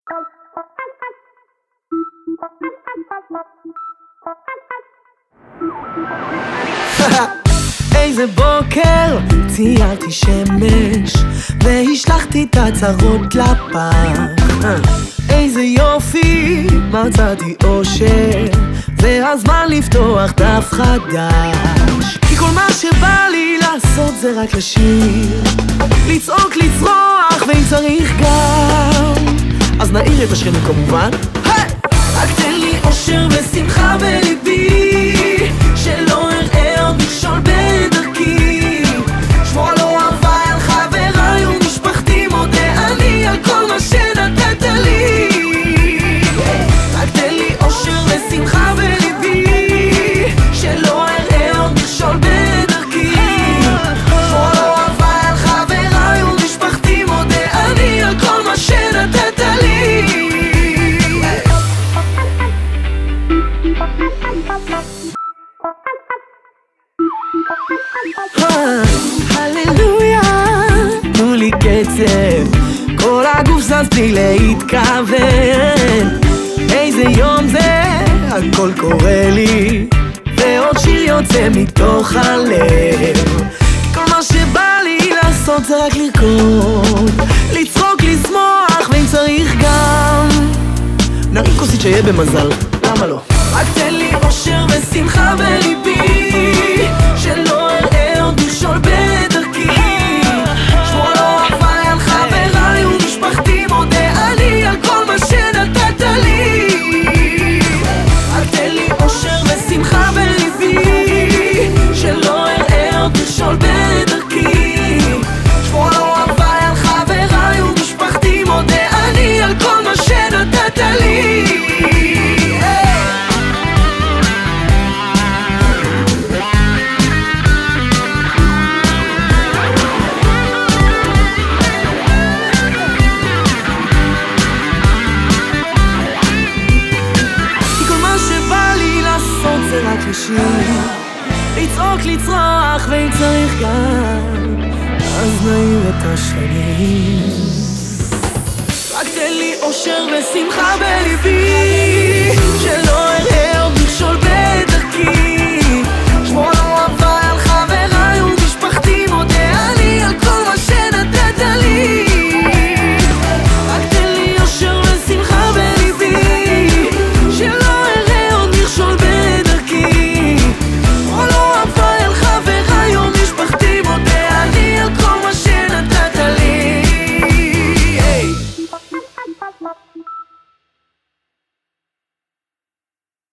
איזה בוקר ציירתי שמש והשלחתי את הצרות לפח. איזה יופי מצאתי אושר והזמן לפתוח דף חדש. כי כל מה שבא לי לעשות זה רק לשיר, לצעוק, לצרוח, ואם צריך גם אז נעיר את השכנים כמובן. רק תן לי אושר ושמחה בליבי, שלא אראה עוד מכשול בדרכי. שמור על אוהביי, על חבריי ומשפחתי, מודה אני על כל מה שנתת לי. רק תן לי אושר ושמחה בליבי, שלא אראה עוד מכשול בדרכי. שמור על אוהביי, על חבריי ומשפחתי, מודה אני על כל מה שנתת לי. הללויה, תנו לי קצב, כל הגוף זז בלי להתכוון. איזה יום זה, הכל קורה לי, ועוד שיר יוצא מתוך הלב. כל מה שבא לי לעשות זה רק לרקוד, לצחוק, לשמוח, ואם צריך גם נרים כוסית שיהיה במזל, למה לא? רק תן לי אושר ושמחה בליבי, שלא אראה עוד מכשול בדרכי. שמור על אוהביי, על חבריי ומשפחתי, מודה אני על כל מה שנתת לי. רק תן לי אושר ושמחה בליבי, שלא אראה עוד מכשול בדרכי. שמור על אוהביי, על חבריי ומשפחתי, מודה אני על כל מה שנתת לי. זה רק לשיר, לצעוק, לצרוח, ואם צריך גם אז נעיר את השכנים. רק תן לי אושר ושמחה בליבי,